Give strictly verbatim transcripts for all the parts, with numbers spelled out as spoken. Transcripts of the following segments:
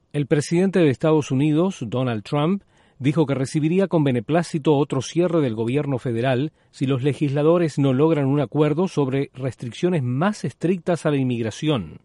El presidente de Estados Unidos, Donald Trump, dijo que recibiría con beneplácito otro cierre del gobierno federal si los legisladores no logran un acuerdo sobre restricciones más estrictas a la inmigración.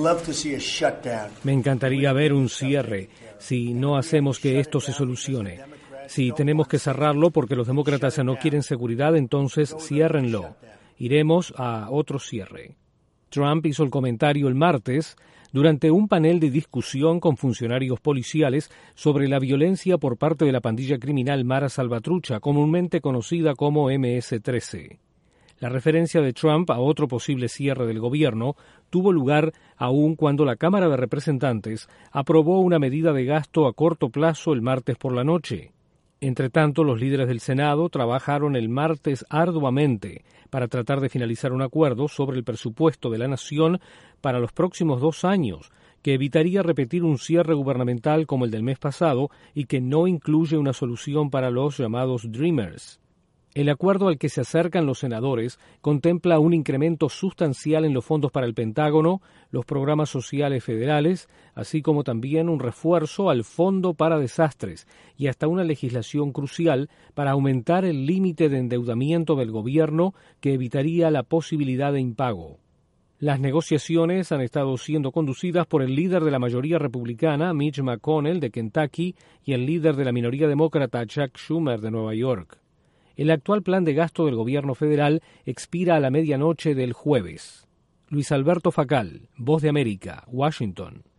Me encantaría ver un cierre si no hacemos que esto se solucione. Si tenemos que cerrarlo porque los demócratas no quieren seguridad, entonces ciérrenlo. Iremos a otro cierre. Trump hizo el comentario el martes durante un panel de discusión con funcionarios policiales sobre la violencia por parte de la pandilla criminal Mara Salvatrucha, comúnmente conocida como eme ese trece. La referencia de Trump a otro posible cierre del gobierno tuvo lugar aún cuando la Cámara de Representantes aprobó una medida de gasto a corto plazo el martes por la noche. Entre tanto, los líderes del Senado trabajaron el martes arduamente para tratar de finalizar un acuerdo sobre el presupuesto de la nación para los próximos dos años, que evitaría repetir un cierre gubernamental como el del mes pasado y que no incluye una solución para los llamados Dreamers. El acuerdo al que se acercan los senadores contempla un incremento sustancial en los fondos para el Pentágono, los programas sociales federales, así como también un refuerzo al Fondo para Desastres y hasta una legislación crucial para aumentar el límite de endeudamiento del gobierno que evitaría la posibilidad de impago. Las negociaciones han estado siendo conducidas por el líder de la mayoría republicana, Mitch McConnell, de Kentucky, y el líder de la minoría demócrata, Chuck Schumer, de Nueva York. El actual plan de gasto del gobierno federal expira a la medianoche del jueves. Luis Alberto Facal, Voz de América, Washington.